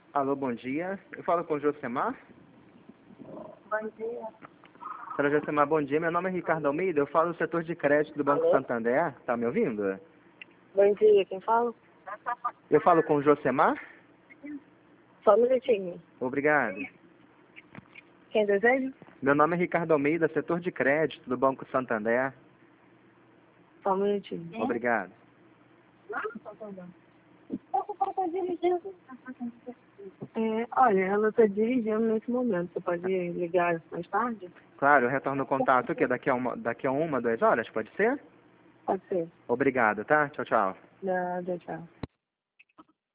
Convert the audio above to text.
Alô, bom dia. Eu falo com o Josemar. Bom dia. Senhora Josemar, bom dia. Meu nome é Ricardo Almeida. Eu falo do setor de crédito do Banco Alô? Santander. Tá me ouvindo? Bom dia, quem fala? Eu falo com o Josemar. Só um minutinho. Obrigado. Quem deseja? Meu nome é Ricardo Almeida, setor de crédito do Banco Santander. Só um minutinho. Obrigado. Olha, ela está dirigindo nesse momento. Você pode ligar mais tarde? Claro, eu retorno o contato aqui daqui a uma, 2 horas, pode ser? Pode ser. Obrigado, tá? Tchau, tchau. Nada, tchau.